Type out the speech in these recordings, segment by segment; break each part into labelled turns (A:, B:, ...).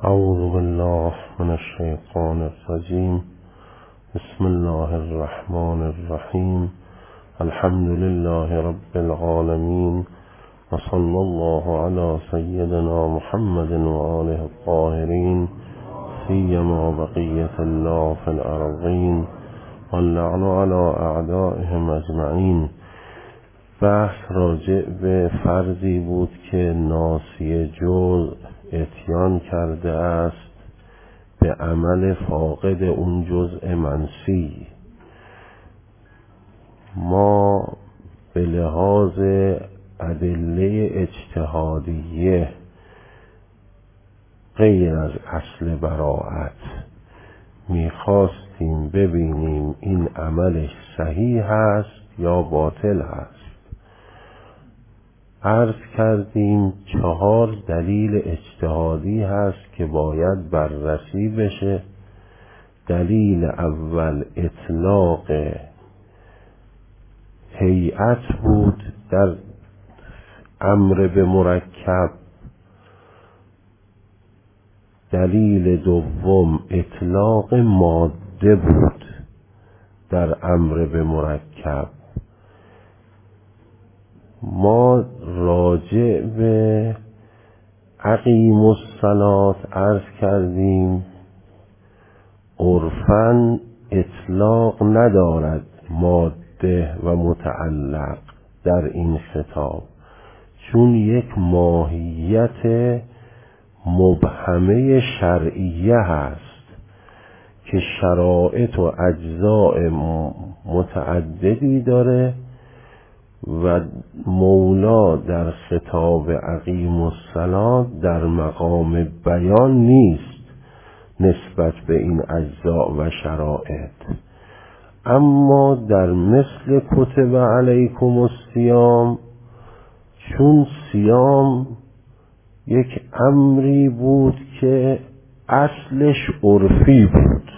A: اعوذ بالله من الشیطان الرجیم. بسم الله الرحمن الرحیم. الحمد لله رب العالمین و صلی الله علی سیدنا محمد و آله الطاهرین سیما بقیة الله فی الارضین واللعن علی اعدائهم اجمعین. بحث راجع به فردی بود که ناسی جزء اتیان کرده است به عمل فاقد اون جزء منسی. ما به لحاظ ادله اجتهادیه غیر از اصل براءت میخواستیم ببینیم این عملش صحیح هست یا باطل هست. عرض کردیم 4 دلیل اجتهادی هست که باید بررسی بشه. دلیل اول اطلاق هیئت بود در امر به مرکب. دلیل دوم اطلاق ماده بود در امر به مرکب. ما راجع به اقیم الصلاة عرض کردیم عرفاً اطلاق ندارد ماده و متعلق در این خطاب، چون یک ماهیت مبهمه شرعیه هست که شرایط و اجزاء متعددی داره و مولا در خطاب اقیم الصلاة در مقام بیان نیست نسبت به این اجزاء و شرایط. اما در مثل کتب علیکم الصیام، چون صیام یک امری بود که اصلش عرفی بود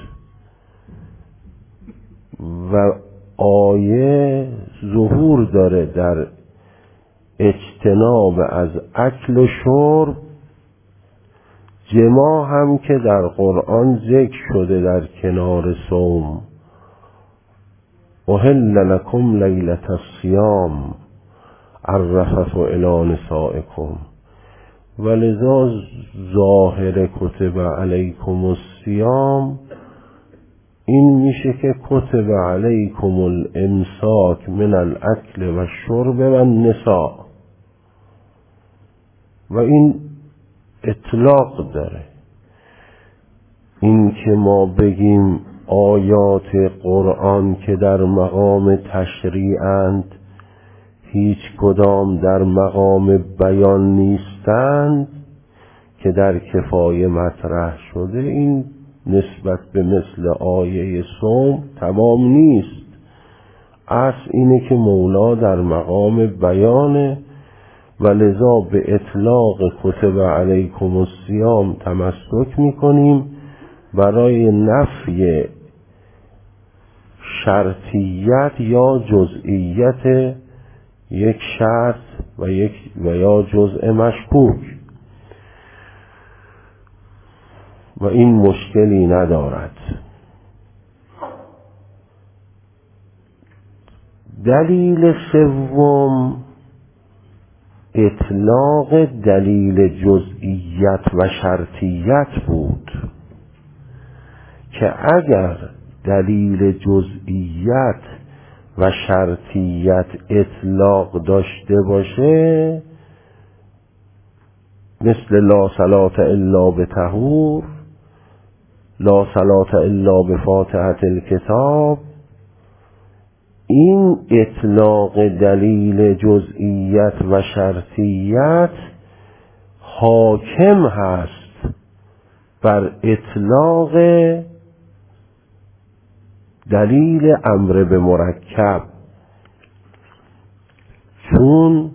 A: و آیه ظهور داره در اجتناب از اکل و شرب، جماع هم که در قرآن ذکر شده در کنار صوم، احل لکم لیلة الصیام الرفث الی نسائکم، ولذا ظاهر کتب علیکم الصیام این میشه که کتب علیکم الامساک من الاکل و الشرب و النساء، و این اطلاق داره. این که ما بگیم آیات قرآن که در مقام تشریعند هیچ کدام در مقام بیان نیستند که در کفایه مطرح شده، این نسبت به مثل آیه صوم تمام نیست. اصل اینه که مولا در مقام بیانه و لذا به اطلاق کتب علیکم الصیام تمسک میکنیم برای نفی شرطیت یا جزئیت یک شرط و یا جزء مشکوک، و این مشکلی ندارد. دلیل سوم اطلاق دلیل جزئیت و شرطیت بود که اگر دلیل جزئیت و شرطیت اطلاق داشته باشه، مثل لا صلاة الا بطهور، لا صلاة الا بفاتحة الکتاب، این اطلاق دلیل جزئیت و شرطیت حاکم هست بر اطلاق دلیل امر به مرکب، چون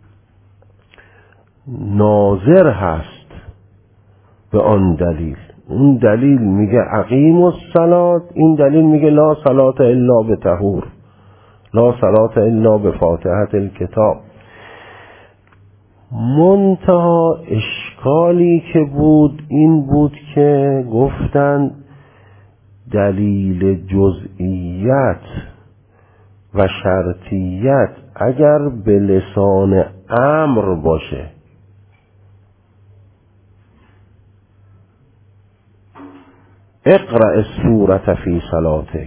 A: ناظر هست به آن دلیل. اون دلیل میگه اقیم الصلاة، این دلیل میگه لا صلاة الا بطهور، لا صلاة الا بفاتحة الکتاب. منتها اشکالی که بود این بود که گفتند دلیل جزئیت و شرطیت اگر به لسان امر باشه، اقرأ السورة فی صلاتک،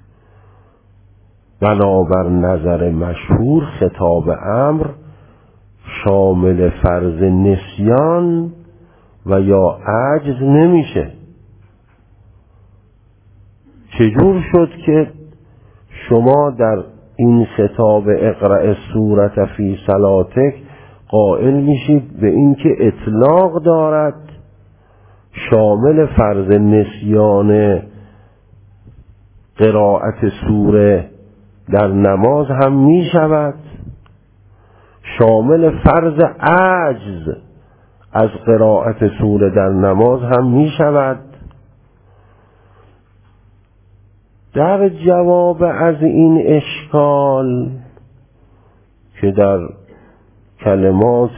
A: بنابر نظر مشهور خطاب امر شامل فرض نسیان و یا عجز نمیشه. چجور شد که شما در این خطاب اقرأ السورة فی صلاتک قائل میشید به این که اطلاق دارد، شامل فرض نسیان قرائت سوره در نماز هم می شود، شامل فرض عجز از قرائت سوره در نماز هم می شود؟ در جواب از این اشکال که در کلمات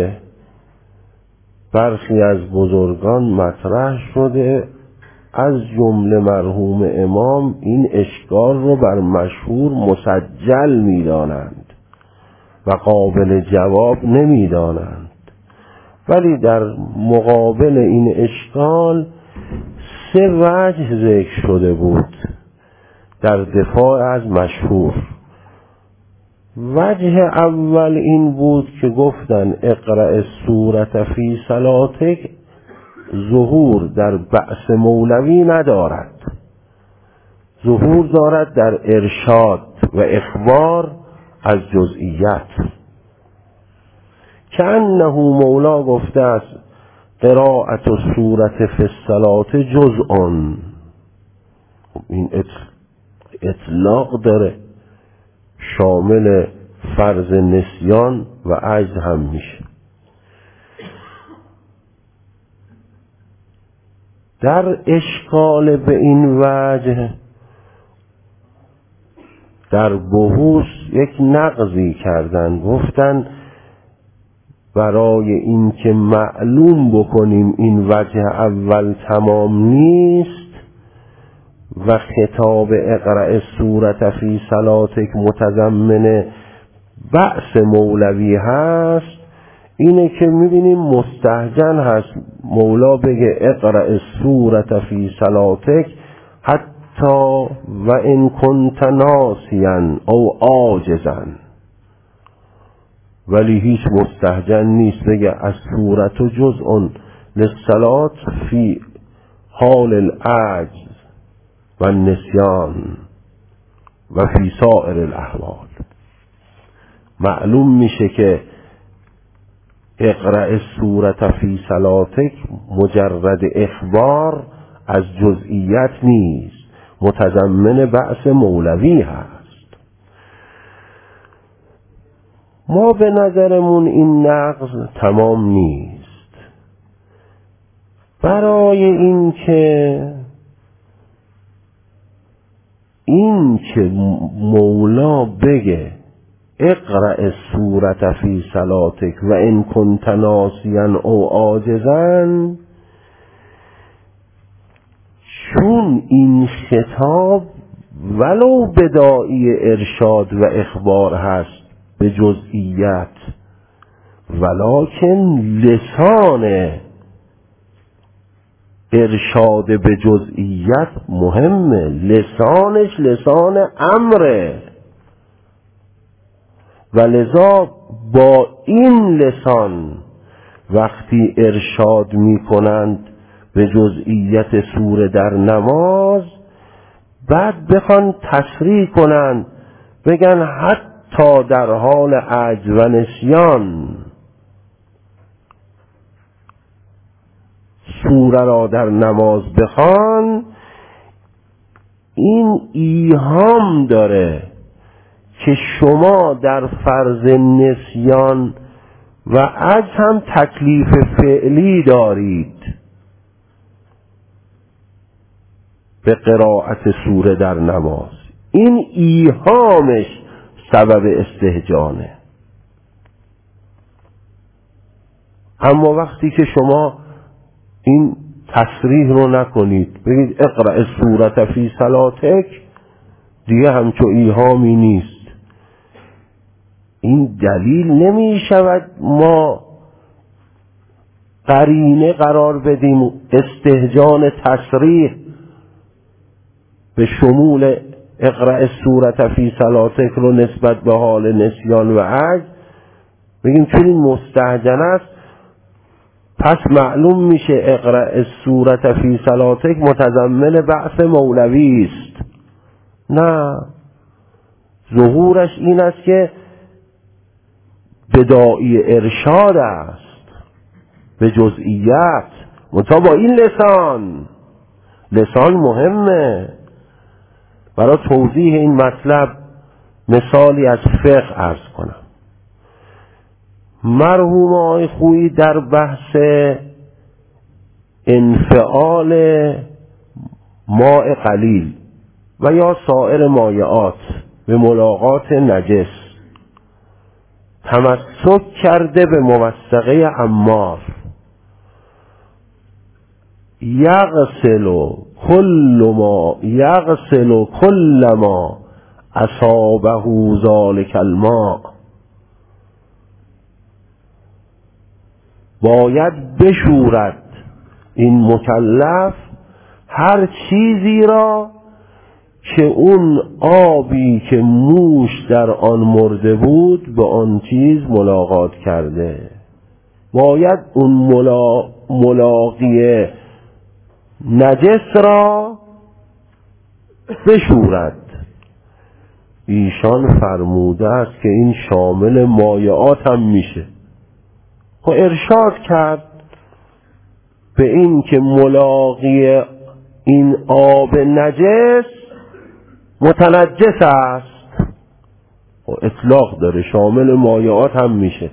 A: برخی از بزرگان مطرح شده، از جمله مرحوم امام این اشکال رو بر مشهور مسجل می دانند و قابل جواب نمی دانند، ولی در مقابل این اشکال 3 وجه ذکر شده بود در دفاع از مشهور. وجه اول این بود که گفتن اقرأ السورة فی صلاتک ظهور در بأس مولوی ندارد، ظهور دارد در ارشاد و اخبار از جزئیات. که انه مولا گفته است قرائت السورة فی الصلاة جزء، این اطلاق داره، شامل فرض نسیان و عجز هم میشه. در اشکال به این وجه در بحوث یک نقضی کردن، گفتن برای این که معلوم بکنیم این وجه اول تمام نیست و خطاب اقرأ السورة فی صلاتک متضمن بأس مولوی هست، اینه که میبینیم مستهجن هست مولا بگه اقرأ السورة فی صلاتک حتی و ان کنت ناسیا او عاجزا، ولی هیچ مستهجن نیست بگه السورة جزء للصلاة فی حال العجز و النسیان و فی سائر الاحوال. معلوم میشه که اقرأ السورة فی صلاتک مجرد اخبار از جزئیات نیست، متضمن بأس مولوی هست. ما به نظرمون این نقض تمام نیست. برای این که مولا بگه اقرأ السورة فی صلاتک و ان کنت ناسیا او عاجزا، چون این خطاب ولو بداعی ارشاد و اخبار هست به جزئیات، ولکن لسان ارشاد به جزئیات مهمه، لسانش لسان امره و لذا با این لسان وقتی ارشاد می کنند به جزئیت سوره در نماز، بعد بخوان تصریح کنند بگن حتی در حال عجز و نسیان سوره را در نماز بخوان، این ایهام داره که شما در فرض نسیان و عجز هم تکلیف فعلی دارید به قرائت سوره در نماز. این ایهامش سبب استهجانه. اما وقتی که شما این تصریح رو نکنید، بگید اقرأ السورة فی صلاتک، دیگه همچو ایهامی نیست. این دلیل نمی شود ما قرینه قرار بدیم استهجان تصریح به شمول اقرأ السورة فی صلاتک رو نسبت به حال نسیان و عجز بگیم چون این مستهجن است پس معلوم میشه اقرأ السورة فی صلاتک متضمن بحث مولوی است. نه، ظهورش این است که بداعی ارشاد است به جزئیات، منتها با این لسان مهمه. برای توضیح این مطلب مثالی از فقه عرض کنم. مرحوم آقای خویی در بحث انفعال ماء قلیل و یا سایر مایعات به ملاقات نجس تمسک کرده به موثقه عمار، یغسل کل ما اصابه ذلک الماء، باید بشورد این مکلف هر چیزی را که اون آبی که موش در آن مرده بود به آن چیز ملاقات کرده، باید اون ملاقی نجس را بشورد. ایشان فرموده است که این شامل مایعات هم میشه. و ارشاد کرد به این که ملاقی این آب نجس متنجس است و اطلاق داره، شامل مایعات هم میشه.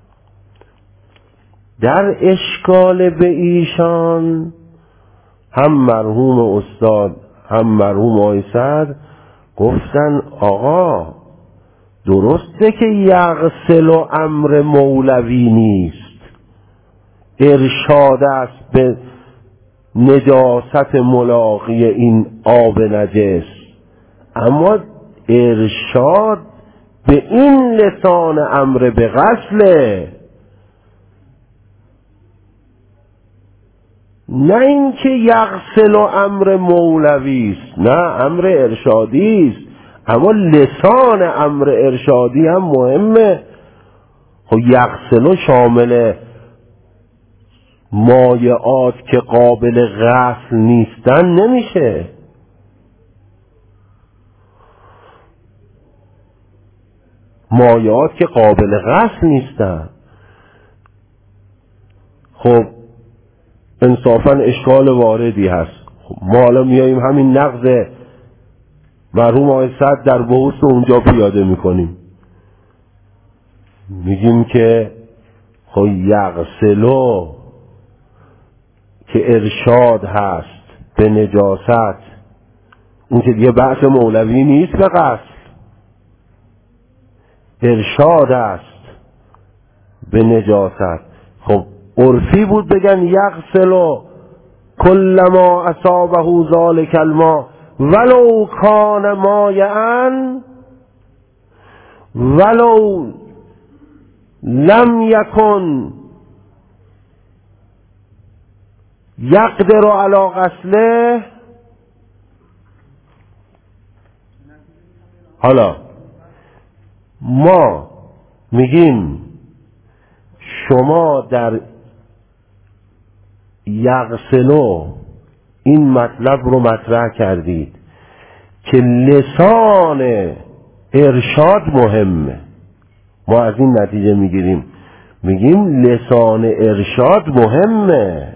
A: در اشکال به ایشان هم مرحوم استاد هم مرحوم آقای سعد گفتن آقا درسته که یغسل و امر مولوی نیست، ارشاد است به نجاست ملاقی این آب نجس، اما ارشاد به این لسان امر به غسله، نه اینکه یغسل و امر مولوی است، نه امر ارشادی است، اما لسان امر ارشادی هم مهمه. خب یغسل شامل مایعات که قابل غسل نیستن نمیشه. مایعات که قابل غسل نیستن. خب انصافا اشکال واردی هست. خب ما حالا میاییم همین نقض مرحوم آقای سعد در بحث اونجا پیاده میکنیم، میگیم که خب یغسلو که ارشاد هست به نجاست، اون که دیگه بحث مولوی نیست، به غسل ارشاد است به نجاست. خب عرفی بود بگن یغسلو کل ما اصابه ذلک الماء ولو کان مایعا ولو لم یکن یقدر علی غسله. حالا ما میگیم شما در یغسلو این مطلب رو مطرح کردید که لسان ارشاد مهمه، ما از این نتیجه میگیریم، میگیم لسان ارشاد مهمه.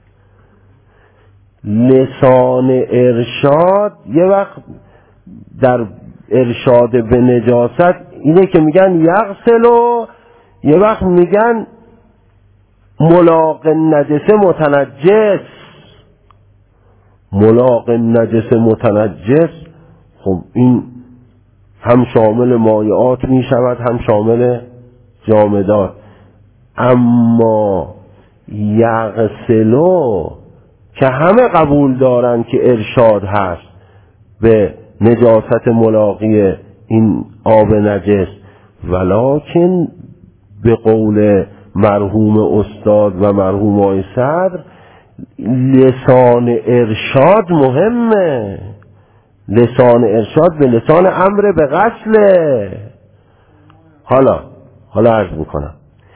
A: لسان ارشاد یه وقت در ارشاد به نجاست اینه که میگن یغسلو، یه وقت میگن ملاق نجس متنجس. ملاق نجس متنجس خب این هم شامل مایعات می شود هم شامل جامدات. اما یغسلو که همه قبول دارن که ارشاد هست به نجاست ملاقی این آب نجس، ولکن به قول مرحوم استاد و مرحوم آقای صدر لسان ارشاد مهمه. لسان ارشاد به لسان امر به غسله. حالا عرض میکنم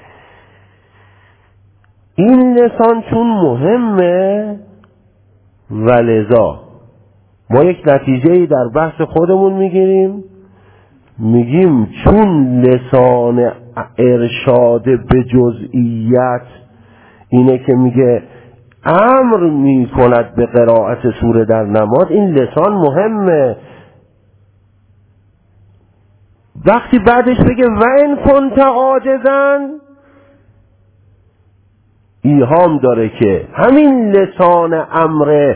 A: این لسان چون مهمه و لذا ما یک نتیجه‌ای در بحث خودمون میگیریم، میگیم چون لسان ارشاد به جزئیت اینه که میگه امر میکند به قرائت سوره در نماز، این لسان مهمه. وقتی بعدش بگه و ان کنت عاجزا، ایهام داره که همین لسان امر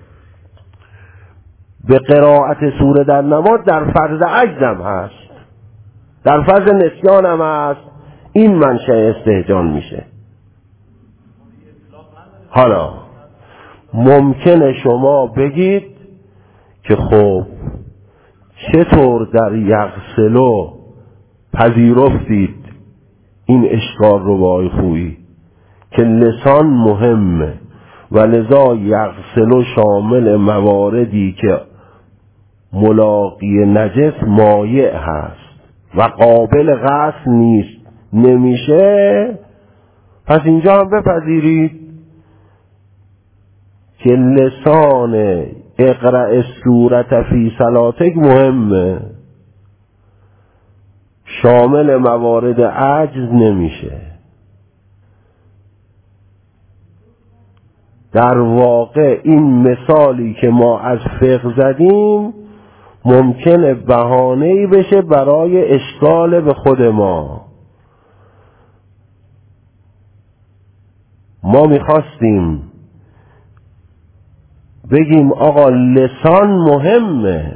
A: به قرائت سوره در نماز در فرض عجزم هست، در فرض نسیانم هست، این منشأ استهجان میشه. حالا ممکنه شما بگید که خب چطور در یغسلو پذیرفتید این اشکال رو با آقای خویی که لسان مهمه و لذا یغسلو شامل مواردی که ملاقی نجس مایع هست و قابل غسل نیست نمیشه، پس اینجا هم بپذیرید که لسان اقرأ السورة فی صلاتک مهمه، شامل موارد عجز نمیشه. در واقع این مثالی که ما از فقه زدیم ممکنه بهانه‌ای بشه برای اشکال به خود ما. ما میخواستیم بگیم آقا لسان مهمه،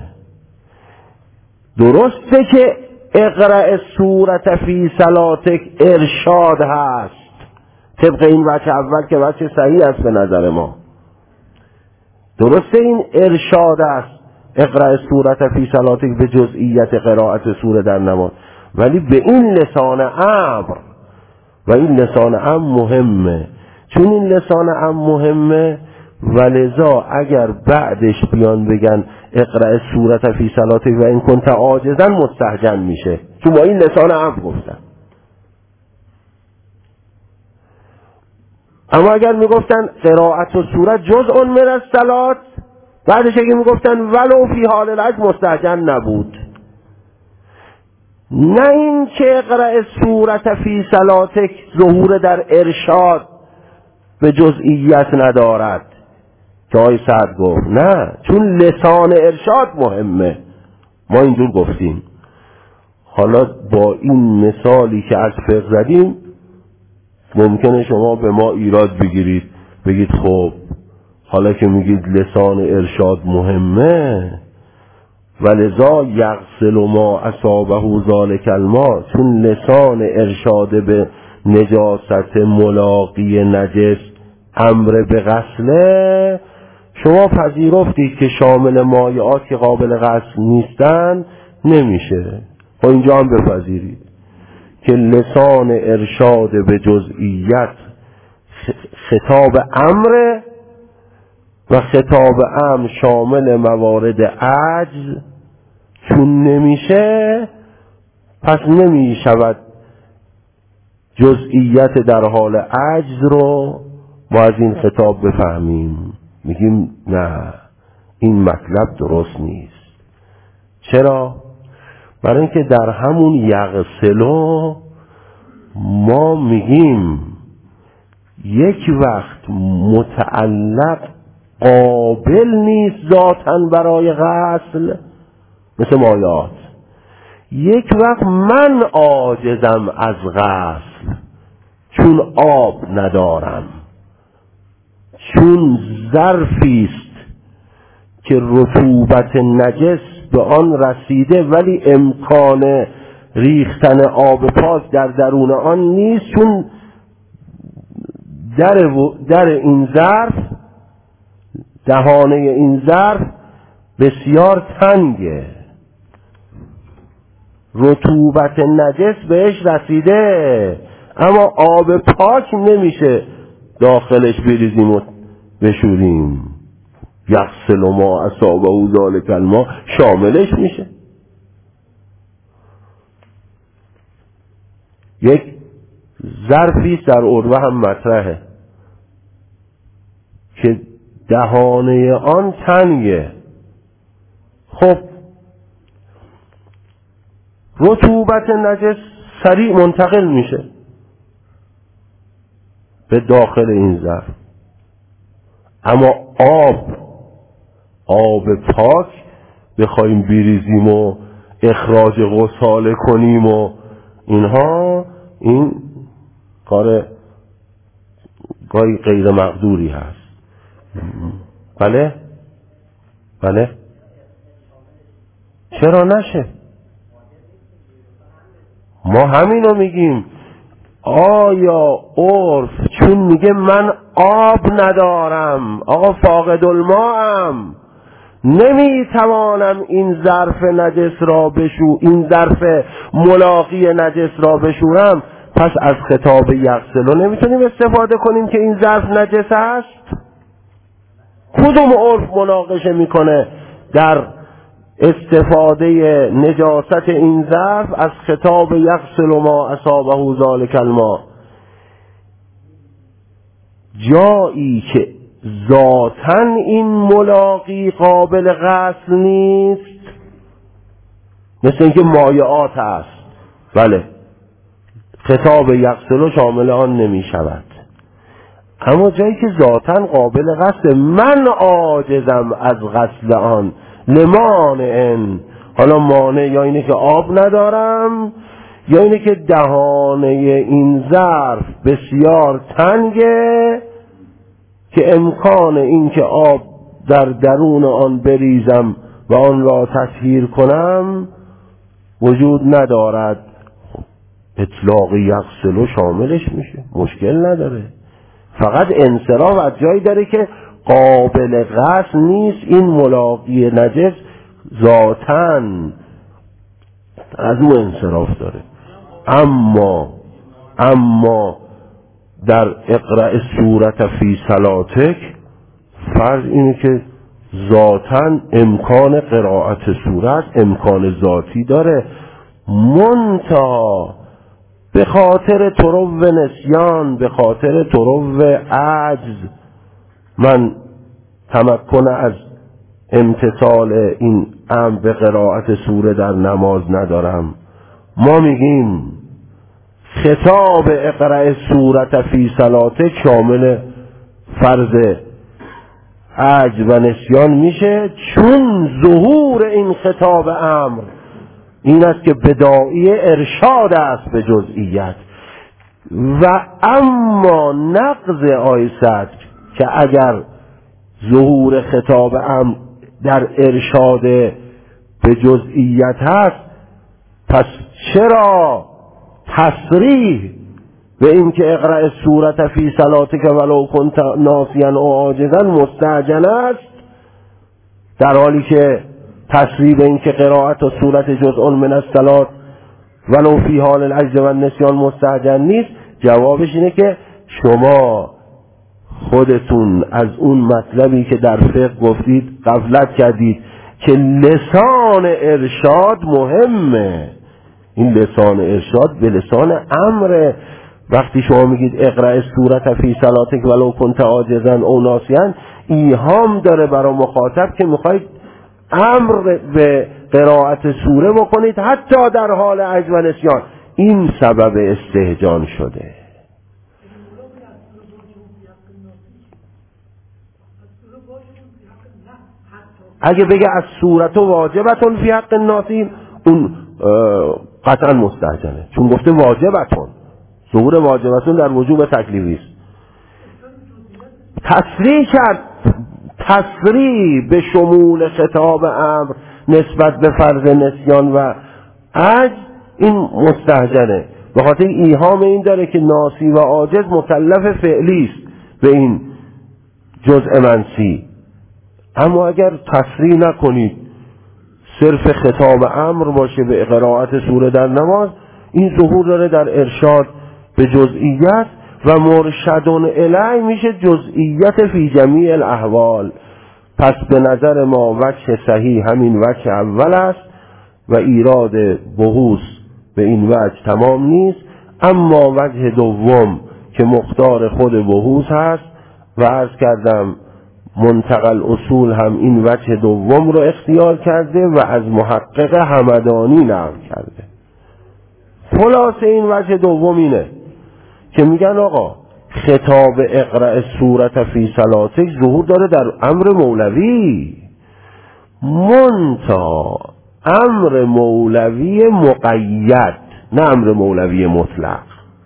A: درسته که اقرأ السورة فی صلاتک ارشاد هست طبق این وجه اول که وجه صحیح است به نظر ما، درسته این ارشاد است اقرأ السورة فی صلاتک به جزئیت قرائت سوره در نماز، ولی به این لسان امر و این لسان امر مهمه. چون این لسان امر مهمه ولذا اگر بعدش بیان بگن اقرأ السورة فی صلاتک و ان کنت عاجزا مستهجن میشه، چون با این لسان امر گفتن. اما اگر میگفتن قرائت السوره جزء من الصلات، بعدش اگر میگفتن ولو فی حال العجز مستهجن نبود. نه این که اقرأ السورة فی صلاتک ظهور در ارشاد به جزئیت ندارد که آقای سعد گفت، نه چون لسان ارشاد مهمه، ما اینجور گفتیم. حالا با این مثالی که از فقه زدیم ممکنه شما به ما ایراد بگیرید، بگید خب حالا که میگید لسان ارشاد مهمه ولذا یغسل ما اصابه ذلک الماء، چون لسان ارشاد به نجاست ملاقی نجس امر به غسله، شما پذیرفتید که شامل مایعات که قابل غسل نیستن نمیشه. با اینجا هم بپذیرید که لسان ارشاد به جزئیت خطاب امر و خطاب امر شامل موارد عجز چون نمیشه، پس نمیشود جزئیت در حال عجز رو ما از این خطاب بفهمیم. میگیم نه، این مطلب درست نیست. چرا؟ برای اینکه در همون یغسلو ما میگیم یک وقت متعلق قابل نیست ذاتاً برای غسل مثل مایعات، یک وقت من عاجزم از غسل چون آب ندارم، چون ظرفی است که رطوبت نجس به آن رسیده ولی امکان ریختن آب پاک در درون آن نیست، چون در این ظرف، دهانه این ظرف بسیار تنگه، رطوبت نجس بهش رسیده، اما آب پاک نمیشه داخلش بریزیم و بشوریم. یغسل ما اصابه ذلک الماء شاملش میشه. یک ظرفی در عروه هم مطرحه که دهانه آن تنگه. خب رطوبت نجس سریع منتقل میشه به داخل این ظرف، اما آب پاک بخوایم بریزیم و اخراج غساله کنیم و اینها، این کار گاهی غیر مقدوری هست. بله چرا نشه؟ ما همینو میگیم. آیا عرف چون میگه من آب ندارم، آقا فاقد الماءم، نمیتوانم این ظرف نجس را این ظرف ملاقی نجس را بشورم، پس از خطاب یغسل نمیتونیم استفاده کنیم که این ظرف نجس است؟ کدوم عرف مناقشه میکنه در استفاده نجاست این ظرف از خطاب یغسل ما اصابه ذلک الماء؟ جایی که ذاتاً این ملاقی قابل غسل نیست، مثل اینکه مایعات هست، بله خطاب یغسل شامل آن نمی شود. اما جایی که ذاتاً قابل غسل، من عاجزم از غسل آن، لمانع، حالا مانع یا اینه که آب ندارم یا اینه که دهانه این ظرف بسیار تنگه که امکان این که آب در درون آن بریزم و آن را تطهیر کنم وجود ندارد. اطلاق یغسل شاملش میشه، مشکل نداره. فقط انصراف از جایی داره که قابل غسل نیست، این ملاقی نجس ذاتاً از او انصراف داره. اما در اقرأ السورة فی صلاتک فرض اینه که ذاتاً امکان قرائت سورت امکان ذاتی داره، منتها به خاطر طرو نسیان، به خاطر طرو عجز من تمکن از امتثال این امر به قرائت سوره در نماز ندارم. ما میگیم خطاب اقرأ سورة فی صلاتک شامل فرض عجز و نسیان میشه، چون ظهور این خطاب امر این است که بداعی ارشاد است به جزئیت. و اما نقض آیه صدر که اگر ظهور خطاب امر در ارشاد به جزئیت هست، پس چرا تصریح به این که اقرأ سورة فی صلاتک ولو کنت ناسیا او عاجزا مستعجل است، در حالی که تصریح به این که قرائت و سورت جزء من الصلاة ولو فی حال العجز و النسیان مستعجل نیست؟ جوابش اینه که شما خودتون از اون مطلبی که در فقه گفتید غفلت کردید که لسان ارشاد مهمه. این لسان ارشاد به لسان امر. وقتی شما میگید اقرأ سورة فی صلاتک ولو کنت عاجزا او ناسیا، ایهام داره برای مخاطب که میخواید امر به قرائت سوره بکنید حتی در حال عجز و نسیان. این سبب استهجان شده. اگه بگه از صورت واجبتون فی حق الناسی، اون قطعا مستهجنه، چون گفته واجبتون، ظهور واجبتون در وجوب تکلیفی است. تصریح کرد، تصریح به شمول خطاب امر نسبت به فرض نسیان و عجز، این مستهجنه. به خاطر ایهام این داره که ناسی و عاجز مکلف فعلی است، به این جزء منسی. اما اگر تصریح نکنید صرف خطاب امر باشه به قرائت سوره در نماز، این ظهور داره در ارشاد به جزئیت و مرشدون الی میشه جزئیت فی جمیع الاحوال. پس به نظر ما وجه صحیح همین وجه اول است و ایراد بحوث به این وجه تمام نیست. اما وجه دوم که مختار خود بحوث هست و عرض کردم منتقل اصول هم این وجه دوم رو اختیار کرده و از محقق همدانی نقل کرده. خلاصه این وجه دوم اینه که میگن آقا خطاب اقرأ السورة فی صلاتک ظهور داره در امر مولوی، منتها امر مولوی مقید، نه امر مولوی مطلق.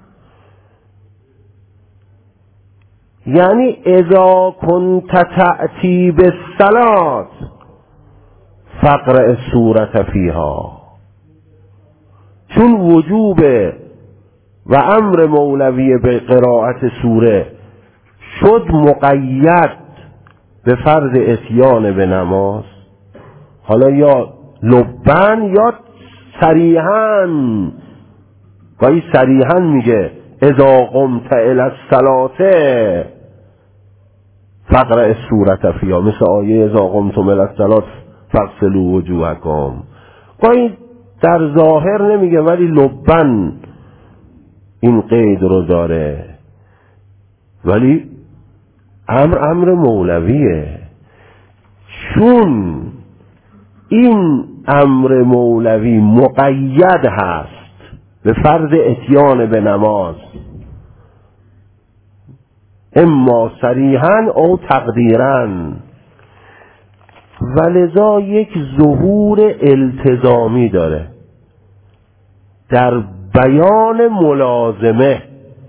A: یعنی اذا کنت تأتی بالصلاة فاقرأ السورة فیها، چون وجوب و امر مولوی به قرائت سوره شد مقید به فرض اتیان به نماز، حالا یا لبن یا صریحاً، گاهی صریحاً میگه اذا قمت الی الصلاة فاقرأ السورة فیها، مثل آیه اذا قمتم الی الصلاة فاغسلوا وجوهکم. گاهی در ظاهر نمیگه ولی لبن این قید رو داره، ولی امر مولویه. چون این امر مولوی مقید هست به فرض اتیان به نماز، اما صریحاً او تقدیراً، ولذا یک ظهور التزامی داره در بیان ملازمه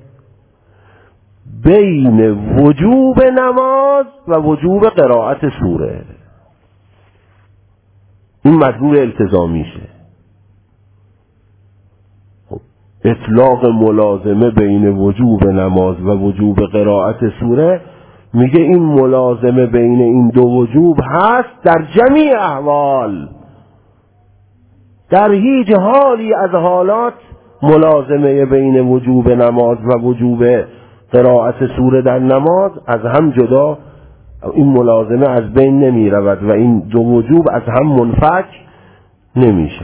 A: بین وجوب نماز و وجوب قرائت سوره. این مطلوب التزامیشه. اطلاق ملازمه بین وجوب نماز و وجوب قرائت سوره میگه این ملازمه بین این دو وجوب هست در جمیع احوال. در هیچ حالی از حالات ملازمه بین وجوب نماز و وجوب قرائت سوره در نماز از هم جدا، این ملازمه از بین نمی رود و این دو وجوب از هم منفک نمیشه.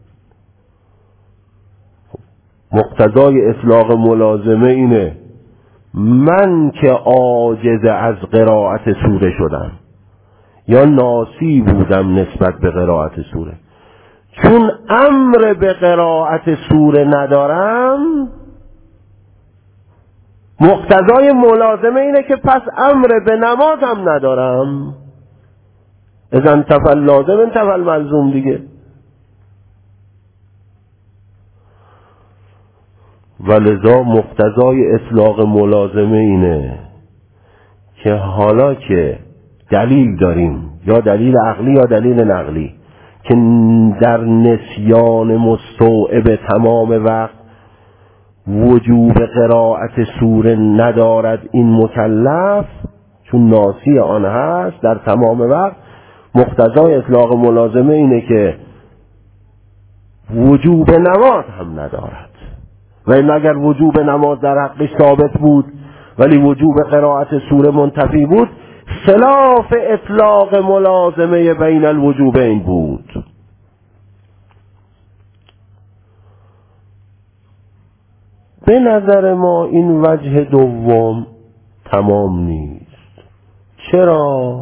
A: مقتضای اطلاق ملازمه اینه من که عاجز از قرائت سوره شدم یا ناسی بودم نسبت به قرائت سوره، چون امر به قرائت سوره ندارم، مقتضای ملازمه اینه که پس امر به نماز هم ندارم. اذا انتفى اللازم انتفى الملزوم دیگه. ولذا مقتضای اطلاق ملازمه اینه که حالا که دلیل داریم، یا دلیل عقلی یا دلیل نقلی، که در نسیان مستوعب تمام وقت وجوب قرائت سوره ندارد این مکلف، چون ناسی آن هست در تمام وقت، مقتضای اطلاق ملازمه اینه که وجوب نماز هم ندارد. و این اگر وجوب نماز در حقش ثابت بود ولی وجوب قرائت سوره منتفی بود، خلاف اطلاق ملازمه بین الوجوبین بود. به نظر ما این وجه دوم تمام نیست. چرا؟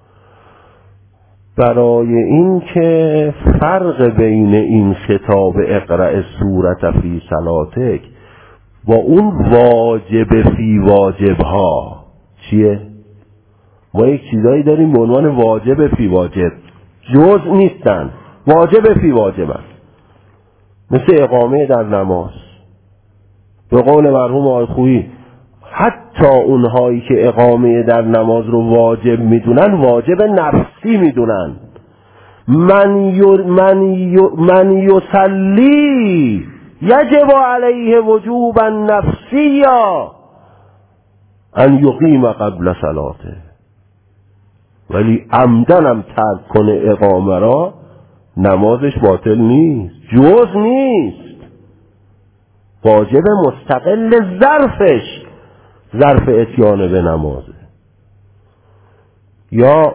A: برای این که فرق بین این خطاب اقرأ سورة فی صلاتک با اون واجب فی واجبها چیه؟ ما یک چیزایی داریم به عنوان واجب فی واجب، جزء نیستن، واجب فی واجب هست. مثل اقامه در نماز. به قول مرحوم آقای خویی حتی اونهایی که اقامه در نماز رو واجب میدونن واجب نفسی میدونن. من یصلی یجب علیه وجوبا نفسیا، ان یقیم قبل صلاته، ولی عمدن هم ترک کنه اقامه را، نمازش باطل نیست، جز نیست، واجب مستقل ظرفش ظرف اتیان به نمازه. یا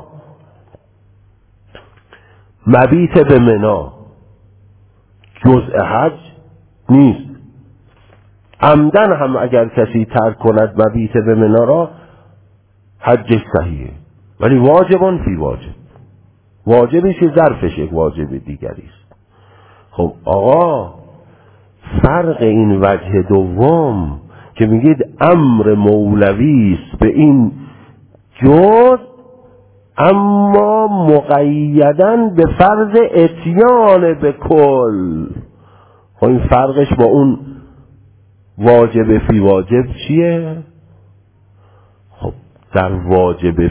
A: مبیت به منا جزء حج نیست، عمدن هم اگر کسی ترک کند مبیت به منا را حجش صحیحه، ولی واجبان فی واجب، واجبی که ظرفش یک واجب دیگری است. خب آقا فرق این وجه دوم که میگید امر مولوی است به این جز، اما مقیدن به فرض اتیان به کل، خب این فرقش با اون واجب فی واجب چیه؟ خب در واجب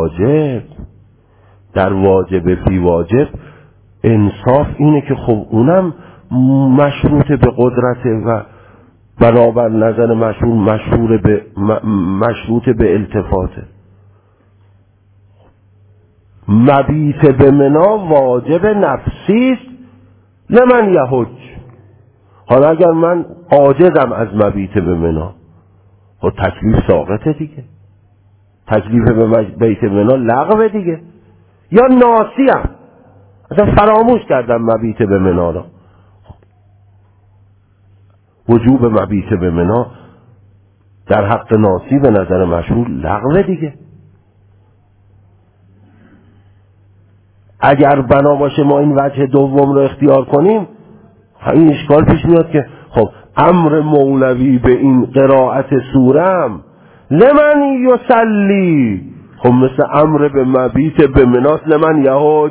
A: فی واجب انصاف اینه که خب اونم مشروط به قدرته و بنابر نظر مشروط به التفاته. مبیت به منا واجب نفسی است لمن یحج. حالا اگر من عاجزم از مبیت به منا، خب تکلیف ساقطه دیگه، تکلیف به بیت منا لغوه دیگه. یا ناسیم، اصلا فراموش کردم مبیت به منا را، وجوب مبیت به منا در حق ناسی به نظر مشهور لغوه دیگه. اگر بنا باشه ما این وجه دوم رو اختیار کنیم، این اشکال پیش میاد که خب امر مولوی به این قرائت سورم لمن یصلی، خب مثل امر به مبیت به مناس لمن یحج،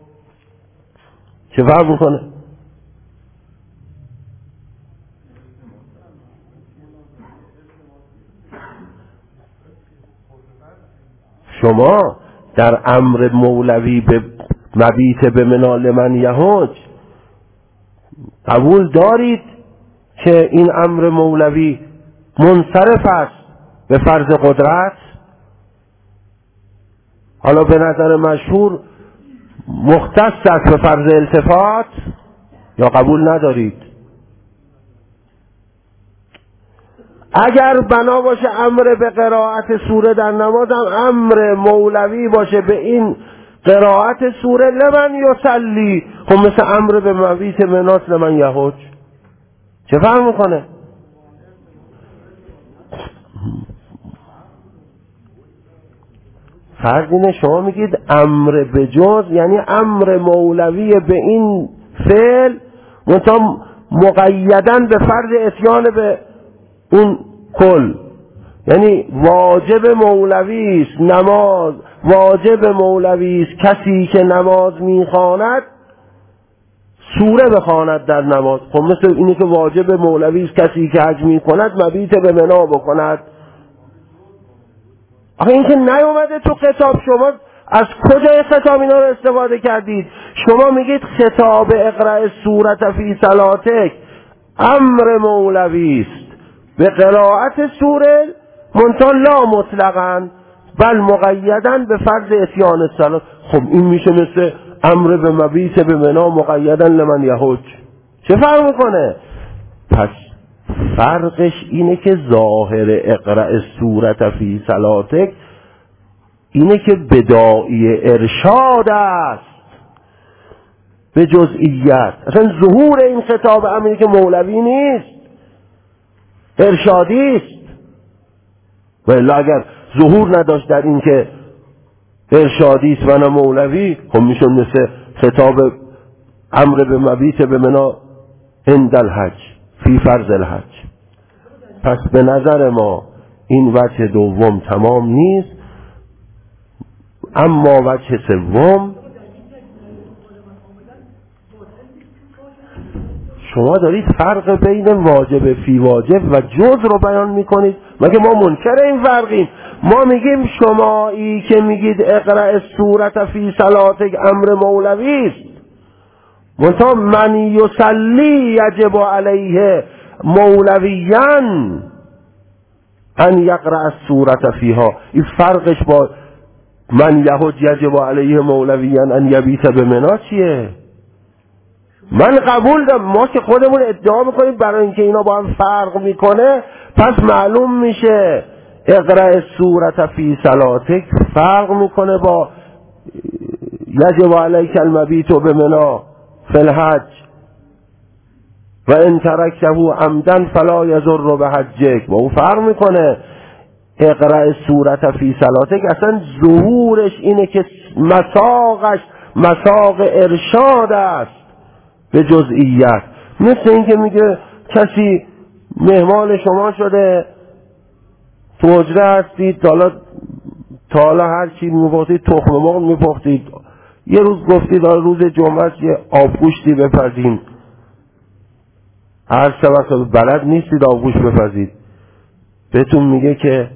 A: چه فرق میکنه؟ شما در امر مولوی به مبیت به منا لمن یحج قبول دارید که این امر مولوی منصرف است به فرض قدرت، حالا به نظر مشهور مختص است به فرض التفات، یا قبول ندارید؟ اگر بنا باشه امر به قرائت سوره در نماز هم امر مولوی باشه به این قرائت سوره لمن یصلی، خب مثل امر به مبیت مناس لمن یحج، چه فرق میکنه؟ فرق اینه شما میگید امر به جز، یعنی امر مولوی به این فعل منتها مقیدن به فرض اتیان به اون کل، یعنی واجب مولوی است نماز، واجب مولوی است کسی که نماز میخواند سوره بخواند در نماز. خب مثل اینه که واجب مولوی است کسی که حج میکند مبیت به منا بکند. آخه این که نیومده تو خطاب، شما از کجای خطاب اینا رو استفاده کردید؟ شما میگید خطاب اقرأ سورة فی صلاتک امر مولوی است به قرائت سوره منتها لا مطلقاً بل مقیدن به فرض اتیان الصلات. خب این میشه مثل امر به مبیت به منا مقیدن لمن یحج، چه فرق میکنه؟ پس فرقش اینه که ظاهر اقرأ سورة فی صلاتک اینه که بداعی ارشاد است به جزئیات، اصلا ظهور این خطاب امری که مولوی نیست، ارشادی است. ولی اگر ظهور نداشت در این که ارشادی است و نه مولوی، خب میشون مثل خطاب امر به مبیت به منا عند الحج فی فرض الحج. پس به نظر ما این وجه دوم تمام نیست، اما وجه سوم شما دارید فرق بین واجب فی واجب و جز رو بیان میکنید. مگه ما منکر این فرقیم؟ ما میگیم شمایی که میگید اقرأ سورة فی صلاتک امر مولوی است، منتها من یصلی یجب علیه مولویان، ان یقرأ السورة فیها. این فرقش با من یهود یجب علیه مولویا ان یبیت بمنا چیه؟ من قبول دارم، ما که خودمون ادعا میکنیم برای اینکه اینا با هم فرق میکنه، پس معلوم میشه اقرأ السورة فی صلاتک فرق میکنه با یجب علیک المبیت بمنا فی الحج و ان ترکته عمدا فلا یضر بحجک. با اون فرق میکنه. اقرأ السورة فی صلاتک اصلا ظهورش اینه که مساقش مساق ارشاد است به جزئیت. مثل این که میگه کسی مهمان شما شده، تو حجره هستید، تا حالا هر چی میپختید، تخم مرغ میپختید، یه روز گفتید روز جمعه است یه آبگوشتی بپزین، هر سبب بلد نیستید آبگوشت بپزید، بهتون میگه که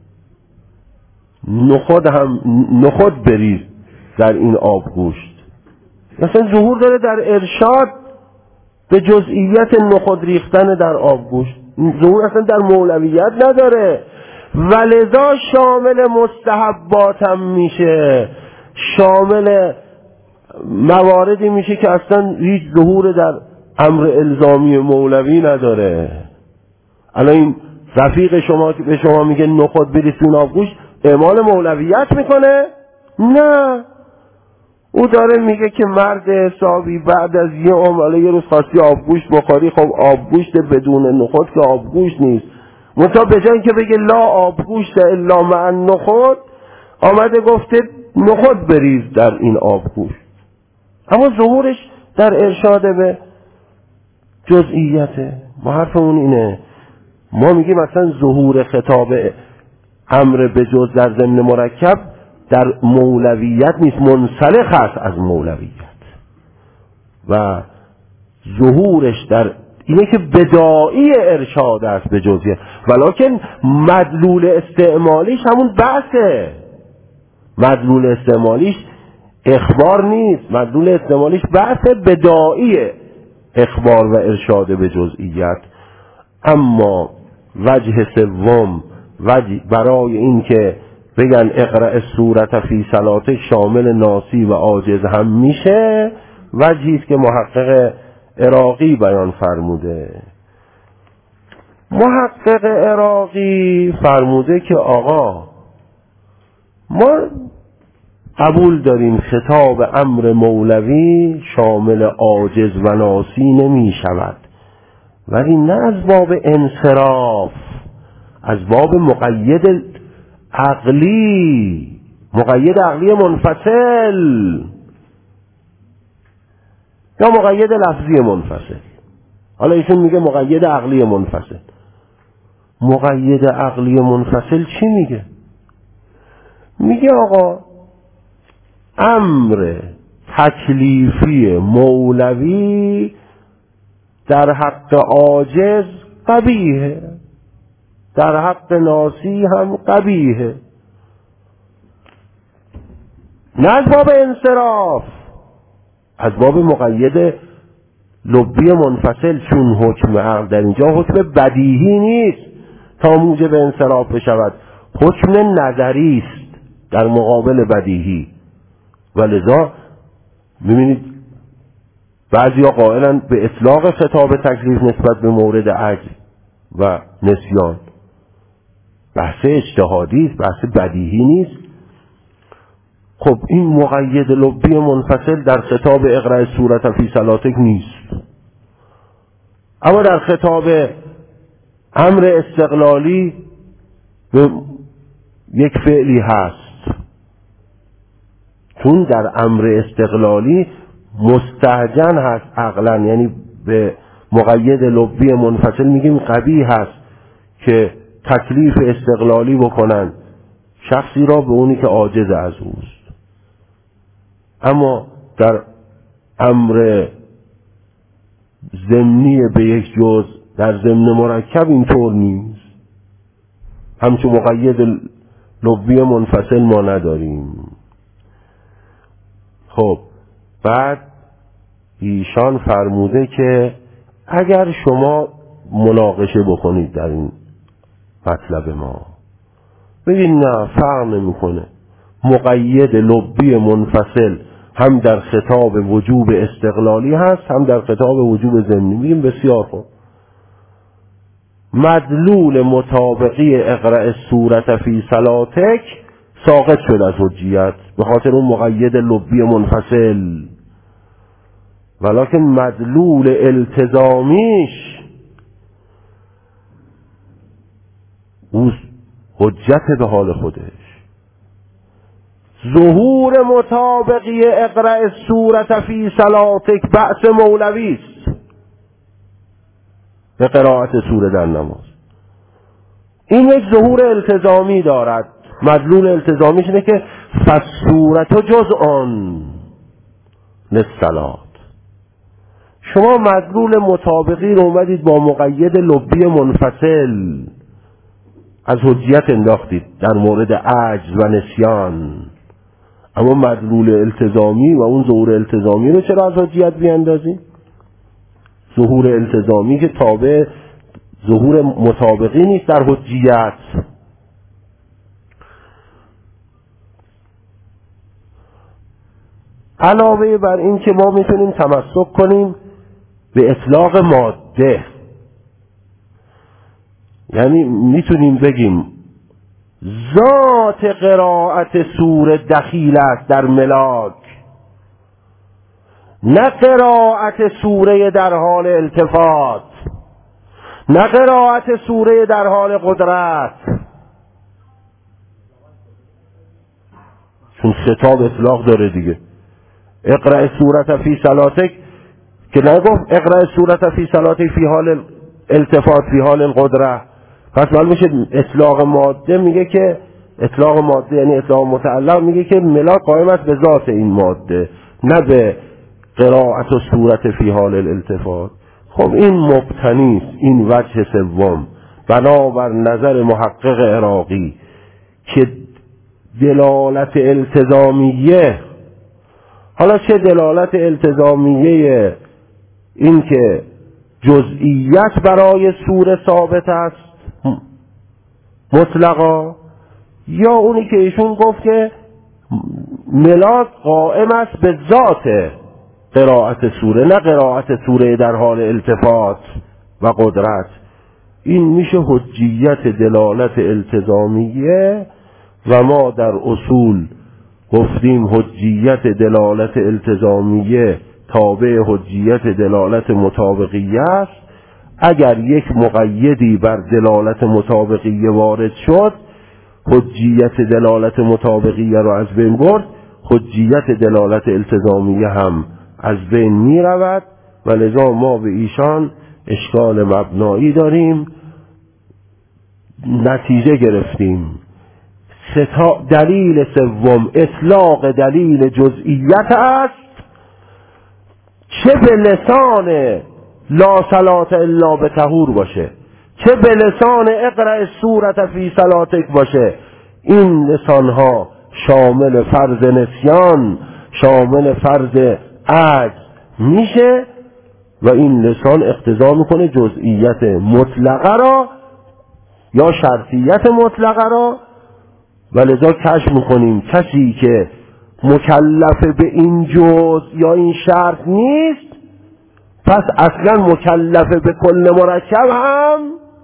A: نخود بریز در این آبگوشت. مثلا ظهور داره در ارشاد به جزئیت نخود ریختن در آبگوشت. ظهور اصلا در مولویت نداره، ولذا شامل مستحبات هم میشه، شامل مواردی میشه که اصلا هیچ ظهور در امر الزامی مولوی نداره. الان این رفیق شما که به شما میگه نخود بریزین آبگوشت اعمال مولویت میکنه؟ نه، او داره میگه که مرد حسابی بعد از یه عمر یه روز خواستی آبگوشت بخوری، خب آبگوشت بدون نخود که آبگوشت نیست. منتها به جای اینکه بگه لا آبگوشت الا مع نخود، آمده گفته نخود بریز در این آبگوشت. اما ظهورش در ارشاد به جزئیته. ما حرفمون اینه، ما میگیم مثلا ظهور خطاب امر به جز در ضمن مرکب در مولویت نیست، منسلخ است از مولویت، و ظهورش در اینه که بداعی ارشاد است به جزئیات، ولکن مدلول استعمالیش همون بحثه. مدلول استعمالیش اخبار نیست، مدلول استعمالیش بحث بداعی اخبار و ارشاد به جزئیات. اما وجه سوم برای این که بگن اقرأ السورة فی صلاتک شامل ناسی و عاجز هم میشه، وجهی است که محقق عراقی بیان فرموده. محقق عراقی فرموده که آقا ما قبول داریم خطاب امر مولوی شامل عاجز و ناسی نمی شود، ولی نه از باب انصراف، از باب مقید عقلی، مقید عقلی منفصل یا مقید لفظی منفصل. حالا ایشون میگه مقید عقلی منفصل. مقید عقلی منفصل چی میگه؟ میگه آقا امر تکلیفی مولوی در حق عاجز قبیحه، در حق ناسی هم قبیحه، نه از باب انصراف، از باب مقید لبی منفصل، چون حکم عقل در اینجا حکم بدیهی نیست تا موجب انصراف بشود، حکم نظری است در مقابل بدیهی. ولذا می‌بینید بعضیا قائلن به اطلاق خطاب تکلیف نسبت به مورد عجز و نسیان. بحث اجتهادی است، بحث بدیهی نیست. خب این مقید لبی منفصل در خطاب اقرأ السورة فی صلاتک نیست، اما در خطاب امر استقلالی به یک فعلی هست، چون در امر استقلالی مستهجن هست عقلا، یعنی به مقید لبی منفصل میگیم قبیح هست که تکلیف استقلالی بکنن شخصی را به اونی که عاجز از اوست. اما در امر ضمنی به یک جز در ضمن مرکب اینطور نیست، همچون مقید لبی منفصل ما نداریم. خب بعد ایشان فرموده که اگر شما مناقشه بکنید در این مطلب ما. ببین نه، فرق نمیکنه. مقید لبی منفصل هم در خطاب وجوب استقلالی هست، هم در خطاب وجوب ضمنی. میگیم بسیار خوب، مدلول مطابقی اقرأ السورة فی صلاتک ساقط شد از حجیت به خاطر اون مقید لبی منفصل، ولکن مدلول التزامیش او حجت به حال خودش. ظهور مطابقی اقرأ السورة فی صلاتک بأس مولوی است به قرائت سوره در نماز. این یک ظهور التزامی دارد. مدلول التزامیش اینه که فالسورة جزء للصلاة. شما مدلول مطابقی رو اومدید با مقید لبی منفصل از حجیت انداختید در مورد عجز و نسیان، اما مدلول التزامی و اون ظهور التزامی رو چرا از حجیت بیاندازید؟ ظهور التزامی که تابع ظهور مطابقی نیست در حجیت. علاوه بر این که ما میتونیم تمسک کنیم به اطلاق ماده، یعنی میتونیم بگیم ذات قرائت سوره دخیل است در ملاک، نه قرائت سوره در حال التفات، نه قرائت سوره در حال قدرت، چون خطاب اطلاق داره دیگه. اقرأ سورة فی صلاتک که نگفت اقرأ سورة فی صلاتک فی حال التفات فی حال القدرت، پس معلوم میشه اطلاق ماده میگه که اطلاق ماده یعنی اطلاق متعلق میگه که ملاک قائم است به ذات این ماده، نه به قرائت و صورت فی حال الالتفات. خب این مبتنی است، این وجه سوم بنابر نظر محقق عراقی که دلالت التزامیه، حالا چه دلالت التزامیه این که جزئیت برای سوره ثابت است مطلقا، یا اونی که ایشون گفت که ملاک قائم است به ذات قرائت سوره، نه قرائت سوره در حال التفات و قدرت. این میشه حجیت دلالت التزامیه و ما در اصول گفتیم حجیت دلالت التزامیه تابع حجیت دلالت مطابقیه است. اگر یک مقیدی بر دلالت مطابقیه وارد شد، حجیت دلالت مطابقیه را از بین برد، حجیت دلالت التزامیه هم از بین می رود و لذا ما به ایشان اشکال مبنایی داریم. نتیجه گرفتیم دلیل سوم اطلاق دلیل جزئیت است، چه به لسان لا صلاة الا بطهور باشه، چه به لسان اقرأ السورة فی صلاتک باشه. این لسانها شامل فرض نسیان، شامل فرض عجز میشه و این لسان اقتضا میکنه جزئیت مطلقه را یا شرطیت مطلقه را، و لذا کشف میکنیم کسی که مکلف به این جز یا این شرط نیست، پس اصلا مکلف به کل مرکب هم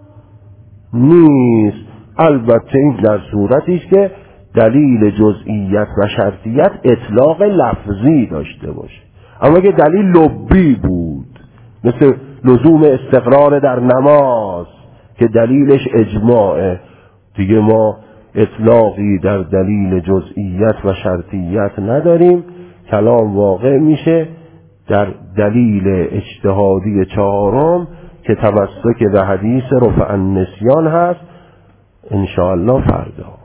A: نیست. البته این در صورتی است که دلیل جزئیت و شرطیت اطلاق لفظی داشته باشه. اما اگه دلیل لبی بود مثل لزوم استقرار در نماز که دلیلش اجماعه، دیگه ما اطلاقی در دلیل جزئیت و شرطیت نداریم. کلام واقع میشه در دلیل اجتهادی چهارم که تمسک به حدیث رفع النسیان هست، انشاءالله فردا.